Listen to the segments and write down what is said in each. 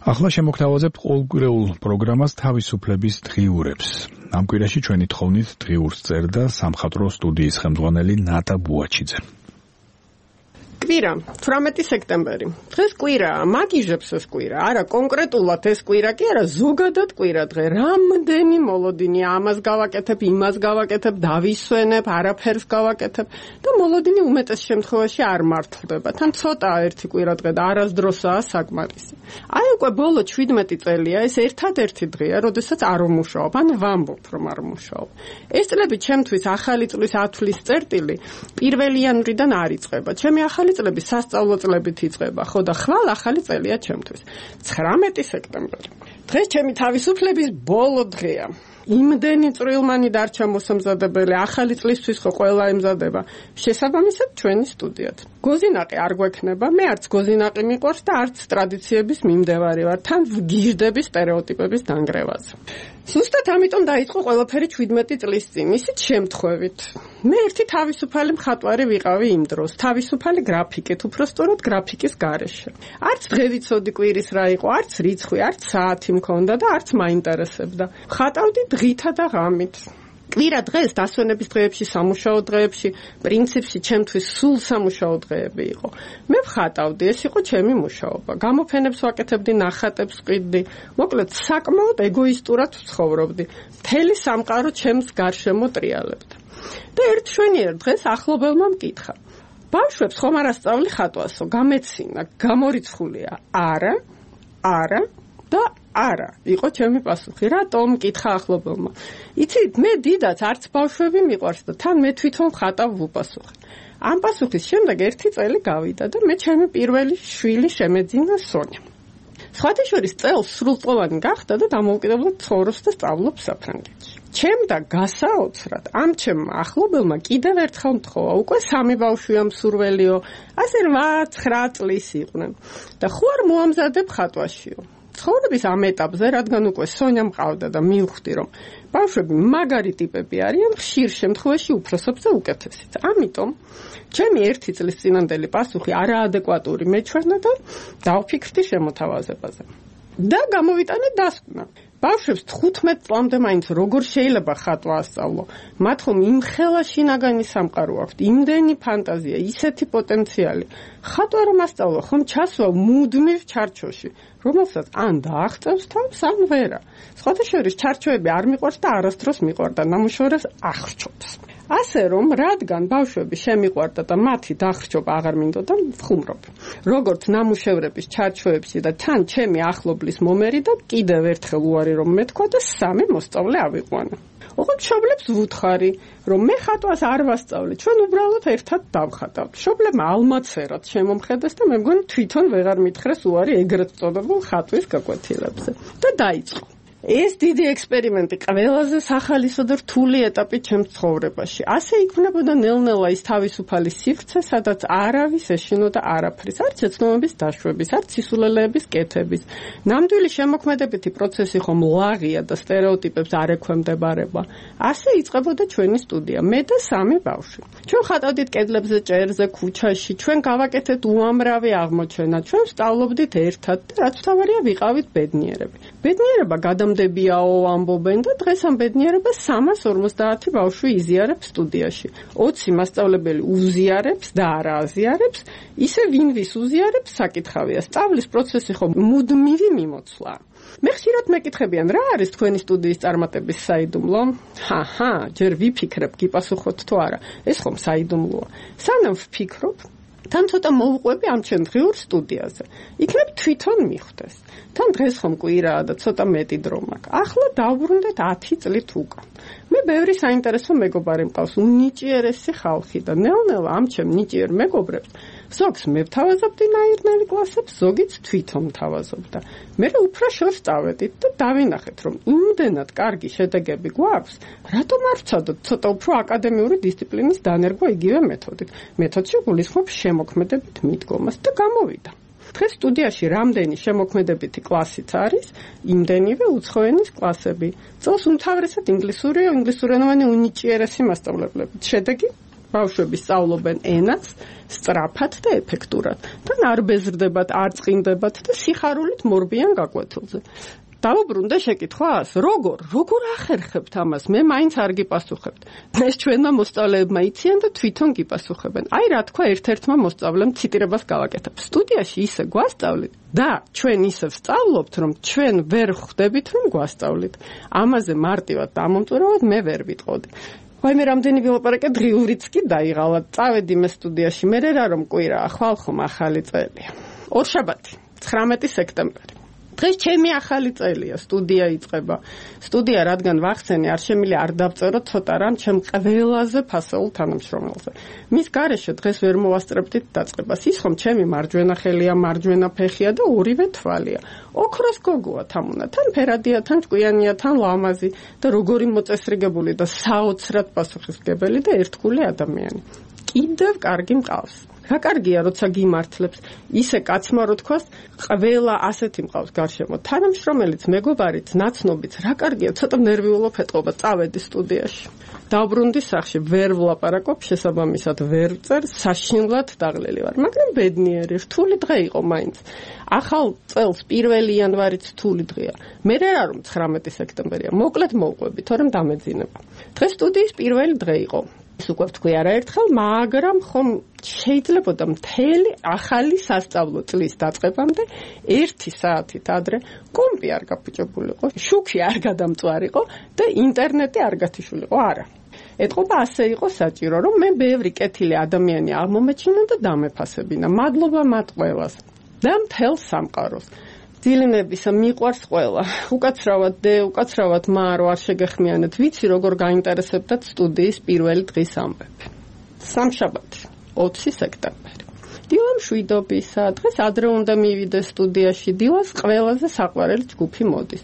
ახლა შემოგთავაზებთ ყოველკვირეულ პროგრამას თავისუფლების დღიურებს. ამ კვირაში ჩვენი თხოვნით დღიურს წერდა სამხატვრო სტუდიის ხელმძღვანელი ნატა ბუაჩიძე. კვირა, 18 სექტემბერი. დღეს კვირაა, მაგიჟებს ეს კვირა. არა, კონკრეტულად ეს კვირა კი არა, ზოგადად კვირა დღე. რამდენი მოლოდინი, ამას გავაკეთებ, იმას გავაკეთებ, დავისვენებ, არაფერს გავაკეთებ და მოლოდინი უმეტეს შემთხვევაში არ მართლდება. თან ცოტაა ერთი კვირა დღე და არასდროსაა საკმარისი. აი უკვე ბოლო 17 წელია ეს ერთადერთი დღეა, როდესაც არ ვმუშაობ, ან ვამბობ, რომ არ ვმუშაობ. ეს წლები ჩემთვის ახალი წლის ათვლის წერტილი 1 იანვრიდან არ იწყება. ჩემი ახალი წლები სასწავლო წლებით იწყება, ხო და ხვალ ახალი წელია ჩემთვის. 19 სექტემბერი. დღეს ჩემი თავისუფლების ბოლო დღეა. იმდენი წვრილმანი დარჩა მოსამზადებელი, ახალი წლისთვის ხო ყველა ემზადება. შესაბამისად ჩვენი სტუდიად. გოზინაყი არ გვექნება, მე არც გოზინაყი მიყვარს და არც ტრადიციების მიმდევარი ვარ, თან ვგიჟდები სტერეოტიპების დანგრევაზე. ზუსტად ამიტომ დაიწყო ყველაფერი 17 წლის წინ, ისიც შემთხვევით. მე ერთი თავისუფალი მხატვარი ვიყავი იმ დროს, თავისუფალი გრაფიკით, უпростоროდ გრაფიკის გარეშე. არც დღე ვიცოდი კვირის რა იყო, არც რიცხვი, არც საათი მქონდა და არც მაინტერესებდა. ხატავდი დღითა და ღამით. კვირა დღეს დასვენების დღეებში, სამუშაო დღეებში, პრინციპში ჩემთვის სულ სამუშაო დღეები იყო. მე ვხატავდი, ეს იყო ჩემი მუშაობა. გამოფენებს ვაკეთებდი, ნახატებს ვყიდდი, მოკლედ საკმაოდ ეგოისტურად ვცხოვრობდი. მთელი სამყარო ჩემს გარშემო ტრიალებდა. და ერთ შვენიერ დღეს ახლობელმა მკითხა: ბავშვებს ხომ არ ასწავლი ხატვასო, გამეცინა, გამორიცხულია? არა, არა და არა, იყო ჩემი პასუხი. რატომ? მკითხა ახლობელმა. იცით, მე დიდაც არც ბავშვები მიყვარს და თან მე თვითონ ხატავ ვუპასუხე. ამ პასუხის შემდეგ ერთი წელი გავიდა და მე ჩემი პირველი შვილი შემეძინა სონია. სხვათა შორის წელს სრულწლოვანი გახდა და დამოუკიდებლად ცხოვრობს და სწავლობს საფრანგეთში. ჩემ და გასაოცრად ამ ჩემმა ახლობელმა კიდევ ერთხელ მთხოვა, უკვე 3 ბავშვია მსურველიო, ასე 8-9 წლის იყვნენ და ხო არ მოამზადებ ხატვაშიო. ცხოვრების ამ ეტაპზე, რადგან უკვე სონია მყავდა და მივხვდი, რომ ბავშვები მაგარი ტიპები არიან, ხშირ შემთხვევაში უფროსებზე უკეთესიც. ამიტომ ჩემი 1 წლის წინანდელი პასუხი არაადეკვატური მეჩვენა და დავფიქრდი შემოთავაზებაზე. და გამოვიტანე დასკვნა. ბავშვებს 15 წლამდე მაინც როგორ შეიძლება ხატვა ასწავლო? მათ ხომ იმხელა შინაგანი სამყარო აქვთ, იმდენი ფანტაზია, ისეთი პოტენციალი. ხატვა რომ ასწავლო, ხომ ჩასვა მუდმივ ჩარჩოში, რომელსაც ან დააღწევს თავს, ან ვერა. სხვათა შორის ჩარჩოები არ მიყვარს და არასდროს მიყვარდა, ნამუშევრებს ახრჩობს. ასე რომ, რადგან ბავშვები შემიყვარდა და მათი დახრჩობა აღარ მინდოდა, ვხუმრობ. როგორც ნამუშევრების ჩარჩოებში და თან ჩემი ახლობლის მომერიდა, კიდევ ერთხელ უარი რომ მეთქვა და 3 მოსწავლე ავიყვანა. ოღონდ მშობლებს ვუთხარი, რომ მე ხატვას არ ვასწავლე, ჩვენ უბრალოდ ერთად დავხატავთ. მშობლებმა ალმაცერად შემომხედეს და მე მგონი თვითონ ვეღარ მითხრეს უარი ეგრეთ წოდებულ ხატვის გაკვეთილებზე. და დაიწყო. ეს დიდი ექსპერიმენტი ყველაზე სახალისო და რთული ეტაპი ჩემს ცხოვრებაში. ასე იქმნებოდა ნელ-ნელა ის თავისუფალი სივრცე, სადაც არავის ეშინოდა არაფრის, არც ეცნობების დაშვების, არც სისულელეების კეთების. ნამდვილი შემოქმედებითი პროცესი ხომ ლაღია და სტერეოტიპებს არ ექვემდებარება. ასე იწყებოდა ჩვენი სტუდია, მე და 3 ბავშვი. ჩვენ ხატავდით კედლებზე, ჭერზე, ქუჩაში, ჩვენ გავაკეთეთ უამრავი აღმოჩენა, ჩვენ ვსწავლობდით ერთად და რაც მთავარია, ვიყავით ბედნიერები. ბედნიერება გადამდებიაო ამბობენ და დღეს ამ ბედნიერებას 350 ბავშვი იზიარებს სტუდიაში. 20 მასწავლებელი უზიარებს და არა აზიარებს, ისე ვინ ვის უზიარებს საკითხავია. სწავლის პროცესი ხომ მუდმივი მიმოცვლა. მე ხშირად მეკითხებიან, რა არის თქვენი სტუდიის წარმატების საიდუმლო? ჯერ ვიფიქრებ, გიპასუხოთ თუ არა. ეს ხომ საიდუმლოა. სანამ ვფიქრობ, თან ცოტა მოვუყვები ამ ჩემ დღიურ სტუდიაზე. იქნებ თვითონ მიხვდეს. თან დღეს ხომ კვირაა და ცოტა მეტი დრო მაქვს. ახლა დავბრუნდეთ 10 წლით უკან. მე ბევრი საინტერესო მეგობარი მყავს, უნიჭიერესი ხალხი და ნელ-ნელა ამ ჩემ ნიჭიერ მეგობრებს ზოგს მე ვთავაზობდი ნაირნარი კლასებს, ზოგიც თვითონ ვთავაზობდა. მე უფრო შორს წავედით და დავინახეთ, რომ იმდენად კარგი შედეგები გვაქვს, რატომ არ ვცადოთ ცოტა უფრო აკადემიური დისციპლინის დანერგვა იგივე მეთოდით. მეთოდში გულისხმობს შემოქმედებით მიდგომას და გამოვიდა. დღეს სტუდიაში რამდენი შემოქმედებითი კლასიც არის, იმდენივე უცხოენის კლასები. წელს უმთავრესად ინგლისურენოვანი უნიჭიერესი მასწავლებლები. შედეგი ბავშვები სწავლობენ ენას სწრაფად და ეფექტურად. თან არ ბეზრდებათ, არ წყინდებათ და სიხარულით მორბიან გაკვეთილზე. დავუბრუნდე შეკითხვას, როგორ ახერხებთ ამას? მე მაინც არ გიპასუხებთ. ეს ჩვენმა მოსწავლეებმა იციან და თვითონ გიპასუხებენ. აი რა თქვა ერთ-ერთმა მოსწავლემ ციტირებას გავაკეთებ. სტუდიაში ისე გვასწავლით და ჩვენ ისე ვსწავლობთ, რომ ჩვენ ვერ ხვდებით, რომ გვასწავლით. ამაზე მარტივად დამომწურავად მე ვერ ვიტყოდი. ვაი მე რამდენი ვილაპარაკე, დღიურიც კი დაიღალა. წავედი მე სტუდიაში, მე რა რომ კვირაა, ხვალ ხომ ახალი წელია. ორშაბათი, 19 სექტემბერი. დღეს ჩემი ახალი წელია, სტუდია იწყება. სტუდია რადგან ვახსენე, არ შემიძლია არ დავწერო ცოტა რამ ჩემ ყველაზე ფასეულ თანამშრომელზე. მის გარეშე დღეს ვერ მოვასწრებდით დაწყებას. ის ხომ ჩემი მარჯვენა ხელია, მარჯვენა ფეხია და ორივე თვალია. ოქროს გოგოა თამუნა, თან ფერადია, თან ჭკვიანია, თან ლამაზი და როგორი მოწესრიგებული და საოცრად პასუხისმგებელი და ერთგული ადამიანი. კიდევ კარგი მყავს. რა კარგია, როცა გიმართლებს, ისე კაცმა რო თქვას, ყველა ასეთი მყავს გარშემო. თანამშრომელიც, მეგობარიც, ნაცნობიც, რა კარგია, ცოტა ნერვიულობ ეტყობა, წავედი სტუდიაში. დავბრუნდი სახლში, ვერ ვლაპარაკობ, შესაბამისად ვერ ვწერ, საშინლად დაღლილი ვარ, მაგრამ ბედნიერი, რთული დღე იყო მაინც. ახალ წელს 1 იანვარიც რთული დღეა. მე რა რომ 19 სექტემბერია, მოკლედ მოვყვები, თორემ დამეძინება. დღეს სტუდიის პირველი დღე იყო. უკვე ვთქვი არაერთხელ, მაგრამ ხომ შეიძლებოდა მთელი ახალი სასწავლო წლის დაწყებამდე 1 საათით ადრე კომპი არ გაფუჭებულიყო, შუქი არ გადამწვარიყო და ინტერნეტი არ გათიშულიყო, არა. ეტყობა ასე იყო საჭირო, რომ მე ბევრი კეთილი ადამიანი აღმომეჩინა და დამეფასებინა. მადლობა მათ ყველას და მთელ სამყაროს. დილინებისა მიყვარს ყველა. უკაცრავად დე, უკაცრავად მარო არ შეგეხმიანეთ. ვიცი როგორ გაინტერესებდათ სტუდიის პირველი დღის ამბები. სამშაბათი, 20 სექტემბერი. დილამ შვიდობისა, დღეს ადრე უნდა მივიდეს სტუდიაში. დილას ყველაზე საყვარელი ჯგუფი მოდის.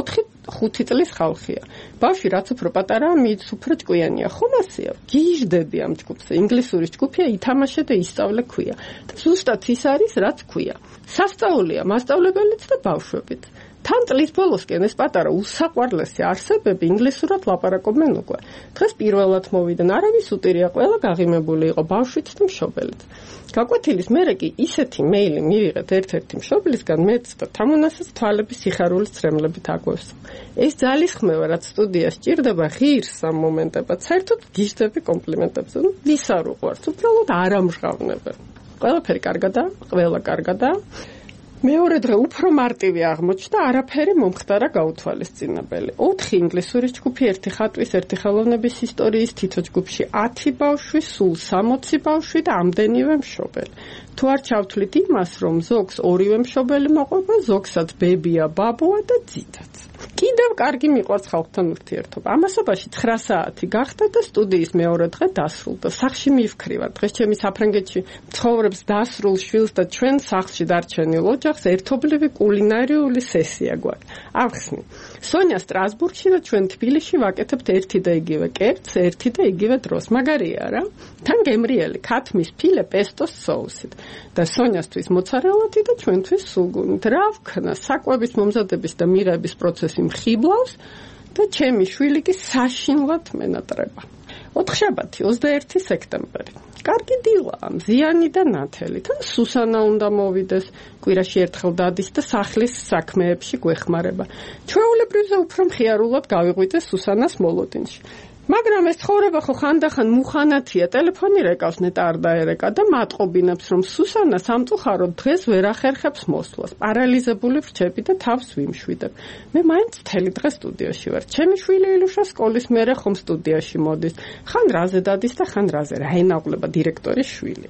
4-5 წლის ხალხია. ბავშვი რაც უფრო პატარაა, მით უფრო ჭკვიანია. ხომ ასეა? გიჟდები ამ ჯგუფზე. ინგლისური ჯგუფია, ითამაშე და ისწავლე ქვია. და ზუსტად ის არის, რაც ქვია. სასწაულია მასწავლებელიც და ბავშვებიც. თან წლის ბოლოსკენ ეს პატარა უსაყვარლესი არსებები ინგლისურად ლაპარაკობენ უკვე. დღეს პირველად მოვიდნენ, არავის უტირია, ყველა გაღიმებული იყო, ბავშვიც და მშობელიც. გაკვეთილის მერე კი ისეთი მეილი მივიღეთ ერთ-ერთი მშობლისგან, მეც და თამუნასაც თვალების სიხარულის ცრემლებით აგვევს. ეს ძალისხმევა, რაც სტუდიაში ჭირდება, ღირს ამ მომენტებად, საერთოდ გიჟდები კომპლიმენტებზე, ვის არ უყვარს, უბრალოდ არ ამჟღავნებენ. ყველაფერი კარგადაა, ყველა კარგადაა. მეორე დღე უფრო მარტივი აღმოჩნდა, არაფერი მომხდარა გაუთვალისწინებელი. 4 ინგლისური ჯგუფი, 1 ხატვის, 1 ხელოვნების ისტორიის, თითო ჯგუფში 10 ბავშვი, სულ 60 ბავშვი და ამდენივე მშობელი. თუ არ ჩავთვლით იმას, რომ ზოგს ორივე მშობელი მოყვება, ზოგსაც ბებია, ბაბუა და ძიდაც. კიდევ კარგი მიყვარს ხალხთან ურთიერთობა. ამასობაში 9 საათი გახდა და სტუდიის მეორე დღე დასრულდა. სახლში მივქრივარ. დღეს ჩემი საფრანგეთში ცხოვრობს დასრულ შვილს და ჩვენ სახლში დარჩენილ ოჯახს ერთობლივი კულინარიული სესია გვაქვს. ახსნი. სონია სტრასბურგში და ჩვენ თბილისში ვაკეთებთ ერთი და იგივე კერძს, ერთი და იგივე დროს. მაგარია რა? თან გემრიელი ქათმის ფილე პესტოს соусით და სონიასთვის მოცარელათი და ჩვენთვის სულგუნით. რა ვქნა, საკვების მომზადების და მიღების პროცესი მხიბლავს და ჩემი შვილი კი საშინლად მენატრება. 4-შაბათი, 21 სექტემბერი. კარგი დილაა, მზიანი და ნათელი. თან სუსანა უნდა მოვიდეს, კვირაში ერთხელ დადის და სახლის საქმეებში გვეხმარება. ჩვეულებრივზე უფრო მხიარულად გავიღვიძე სუსანას მოლოდინში. მაგრამ ეს ცხოვრება ხო ხანდახან მუხანათია, ტელეფონი რეკავს, ნეტა არ დაერეკა და მატყობინებს, რომ სუსანა სამწუხაროდ დღეს ვერ ახერხებს მოსვლას. პარალიზებული ვრჩები და თავს ვიმშვიდებ. მე მაინც მთელი დღე სტუდიაში ვარ. ჩემი შვილი ილუშა სკოლის მერე ხომ სტუდიაში მოდის. ხან რაზე დადის და ხან რაზე, რა ენაკლება დირექტორის შვილი.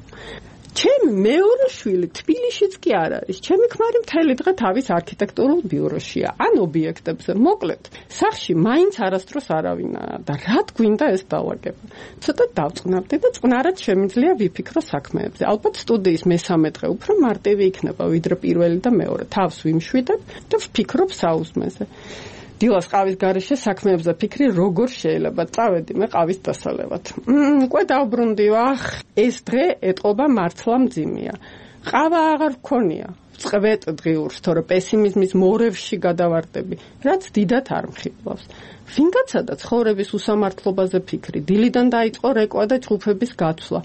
ჩემი მეორე შვილი თბილისშიც კი არ არის. ჩემი ქმარი მთელი დღე თავის არქიტექტურულ ბიუროშია, ან ობიექტებზე. მოკლედ, სახლში მაინც არასდროს არავინაა და რა გვინდა ეს დავაგება. ცოტა დავწყნავდი და წყნარად შემიძლია ვიფიქრო საქმეებზე. ალბათ სტუდიის მესამე დღე უფრო მარტივი იქნება, ვიდრე პირველი და მეორე. თავს ვიმშვიდებ და ვფიქრობ საუზმეზე. დილას ყავის გარეშე საქმეებზე ფიქრი როგორ შეიძლება. წავედი მე ყავის დასალევად. უკვე დავბრუნდი, ეს დღე ეტყობა მართლა მძიმეა. ყავა აღარ გქონია. წვეთ დღიურს, თორე პესიმიზმის მორევში გადავარდები, რაც დიდად არ მხიბლავს. ვინგაცადა ცხოვრების უსამართლობაზე ფიქრი, დილიდან დაიწყო რეკვა და ჯგუფების გაცვლა.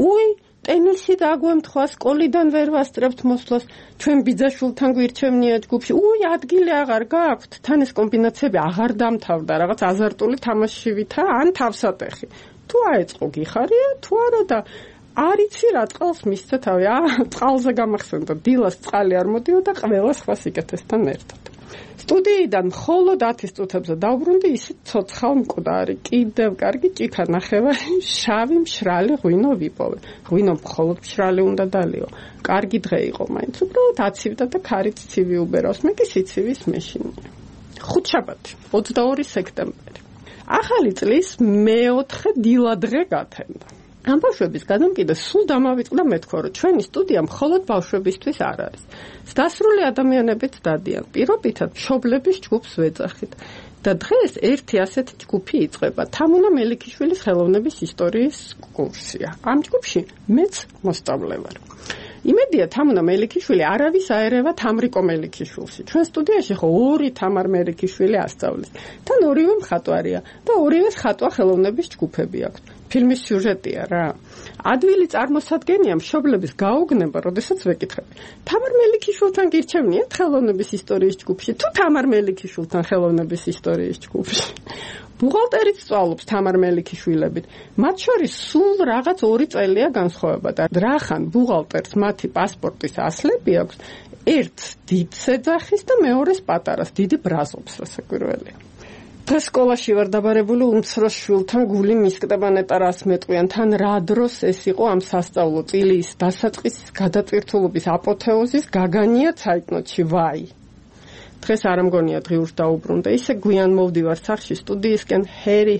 ტენისი დაგვემთხვა, სკოლიდან ვერ ვასწრებთ მოსვლას, ჩვენ ბიძაშვილთან გვირჩევნია ჯგუფში. ადგილი აღარ გაქვთ. თან ეს კომბინაციები აღარ დამთავრდა, რაღაც აზარტული თამაში ვითა, ან თავსატეხი. თუ აეწყო გიხარია, თუ არა და არ იცი რა წყალს მისცე თავი. წყალზე გამახსენდა, დილას წყალი არ მოდიოდა ყველა სხვა სიკეთესთან ერთად. სტუდიიდან მხოლოდ 10 წუთებზე დავბრუნდი, ისე ცოცხალ მკვდარი, კიდევ კარგი ჭიქა ნახევარი, შავი მშრალი ღვინო ვიპოვე. ღვინო მხოლოდ მშრალი უნდა დალიო. კარგი დღე იყო მაინც, უბრალოდ აცივდა და ქარით ცივი უბერავს, მე კი სიცივის მეშინია. ხუთშაბათი, 22 სექტემბერი. ახალი წლის მეოთხე დილადღე გათენდა. ამ ბავშვების გადამკიდე სულ დამავიწყდა მეთქვა, რომ ჩვენი სტუდია მხოლოდ ბავშვებისთვის არ არის. დასრული ადამიანებით დადიან. პირობითად მშობლების ჯგუფს ვეძახით. და დღეს ერთი ასეთი ჯგუფი იწყება. თამუნა მელიქიშვილის ხელოვნების ისტორიის კურსია. ამ ჯგუფში მეც მოსწავლე ვარ. იმედია თამუნა მელიქიშვილი არავის აერევა თამრიკო მელიქიშვილში. ჩვენ სტუდიაში ხო 2 თამარ მელიქიშვილი ასწავლის. თან ორივე მხატვარია და ორივეს ხატვა ხელოვნების ჯგუფები აქვთ. ფილმის სიუჟეტია რა. ადვილი წარმოსადგენია მშობლების გაუგნება, როდესაც ვეკითხები. თამარ მელიქიშვილთან გირჩევნიათ ხელოვნების ისტორიის ჯგუფში თუ თამარ მელიქიშვილთან ხელოვნების ისტორიის ჯგუფში? ბუღალტერიც სწავლობს თამარ მელიქიშვილებით. მათ შორის სულ რაღაც 2 წელია განსხვავება და რახან ბუღალტერს მათი პასპორტის ასლები აქვს, ერთს დიდ ეძახის და მეორეს პატარას, დიდი ბრაზობს რასაკვირველია. დღეს სკოლაში ვარ დაბარებული, უმცროს შვილთან გული მისკდება ნეტარას მეტყვიან, თან რა დროს ეს იყო ამ სასწავლო წილის დასაწყისის გადატვირთულობის აპოთეოზის გაგანია ცაიტნოტში, ვაი. დღეს არ მგონია დღიურს დაუბრუნდა, ისე გვიან მოვდივარ სახში სტუდიისკენ, ჰერი.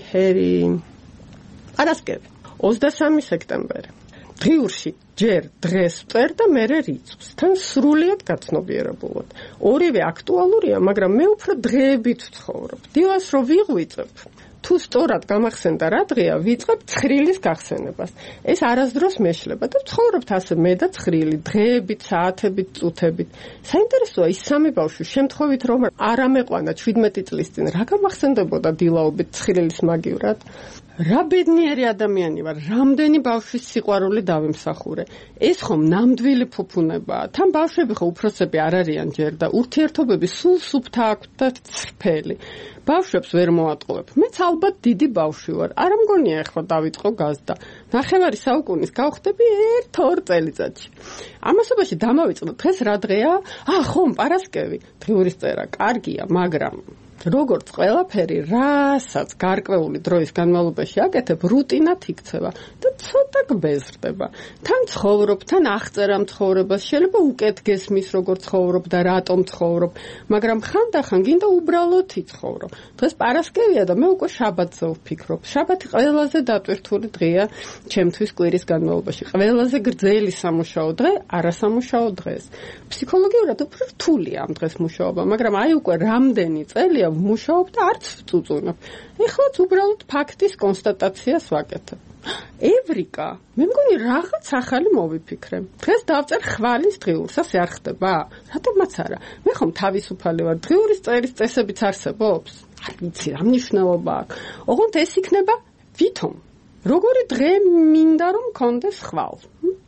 პარასკევი, 23 სექტემბერი. დღიურში ჯერ დღეს ვწერ და მერე რიცხვს. თან სრულიად გაცნობიერებულად. ორივე აქტუალურია, მაგრამ მე უფრო დღეებით ვცხოვრობ. დილას რო ვიღვიწებ, თუ სწორად გამახსენდა რა დღეა, ვიწყებ ცხრილის გახსენებას. ეს არასდროს მეშლება და ვცხოვრობთ ასე მე და ცხრილი, დღეებით, საათებით, წუთებით. საინტერესოა ის სამი ბავშვი შემთხვევით რომ არ ამეყვანა 17 წლის წინ, რა გამახსენდებოდა დილაობით ცხრილის მაგივრად? რა ბედნიერი ადამიანი ვარ, რამდენი ბავშვის სიყვარული დავიმსახურე. ეს ხომ ნამდვილი ფუფუნებაა. თან ბავშვები ხო უფროსები არ არიან ჯერ და ურთიერთობები სულ სუფთა აქვთ და წრფელი. ბავშვებს ვერ მოატყუებ. მეც ალბათ დიდი ბავშვი ვარ. არ მგონია ეხლა დავიწყო გაზდა. ნახევარი საუკუნის გავხდები 1-2 წელიწადში. ამასობაში დამავიწყდა დღეს რა დღეა? ხომ პარასკევი. დღიურის წერა კარგია, მაგრამ როგორც ყველაფერი, რასაც გარკვეული დროის განმავლობაში აკეთებ, რუტინად იქცევა და ცოტა გბეზრდება. თან ცხოვრობ, თან აღწერა ცხოვრებას, შეიძლება უკეთ გესმის როგორ ცხოვრობ და რატომ ცხოვრობ, მაგრამ ხანდახან გინდა უბრალოდ იცხოვრო. დღეს პარასკევია და მე უკვე შაბათზე ვფიქრობ. შაბათი ყველაზე დატვირთული დღეა ჩემთვის კვირის განმავლობაში. ყველაზე გრძელი სამუშაო დღე, არასამუშაო დღეს. ფსიქოლოგიურად უფრო რთულია ამ დღეს მუშაობა, მაგრამ აი უკვე რამდენი წელია ვმუშაობ და არც ვწუწუნებ. ეხლაც უბრალოდ ფაქტის კონსტატაციას ვაკეთებ. ევრიკა, მე მგონი რაღაც ახალი მოვიფიქრე. დღეს დავწერ ხვალის დღიურს, ასე არ ხდება? რატომაც არა? მე ხომ თავისუფალი ვარ, დღიურის წერის წესებიც არსებობს? არ ვიცი, რა მნიშვნელობა აქვს. ოღონდ ეს იქნება ვითომ. როგორი დღე მინდა რომ მქონდეს ხვალ?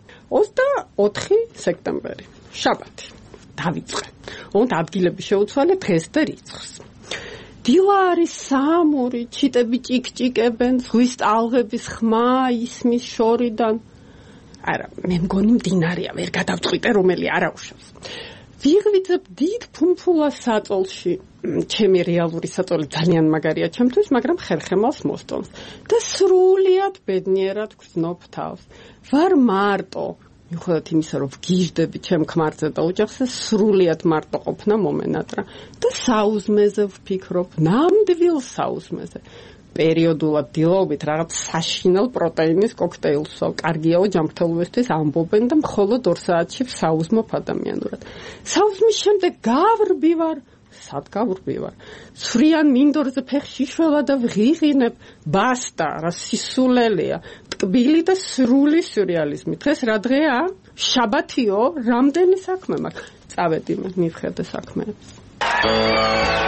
24 სექტემბერი, შაბათი. დავიწყე. ოღონდ ადგილები შეუცვალე დღეს და რიცხვს. დილა არის სამური, ჩიტები ჭიკჭიკებენ, ზღვის ტალღების ხმა ისმის შორიდან. არა, მე მგონი მდინარია, ვერ გადავწყვიტე რომელი არაუშავს. ვიღვიძებ დიდ ფუმფულას საწოლში. ჩემი რეალური საწოლი ძალიან მაგარია ჩემთვის, მაგრამ ხერხემალს მოსწონს და სრულიად ბედნიერად გრძნობ თავს. ვარ მარტო. მიუხედავად იმისა, რომ ვგიჟდები ჩემ ქმარზე და ოჯახზე, სრულიად მარტო ყოფნა მომენატრა და საუზმეზე ვფიქრობ, ნამდვილ საუზმეზე. პერიოდულად დილაობით რაღაც საშინელ პროტეინის კოქტეილს ვსვავ. კარგიაო ჯანმრთელობისთვის ამბობენ და მხოლოდ 2 საათში ვსაუზმობ ადამიანურად. საუზმის შემდეგ გავრბივარ. სად გავრბივარ? ცვრიან მინდორზე ფეხში შველა და ვღიღინებ. ბასტა, რა სისულელია. ტკბილი და სრული სიურეალიზმი. დღეს რა დღეა? შაბათიო, რამდენი საქმე მაქვს? წავედი მე მივხედე საქმეებს.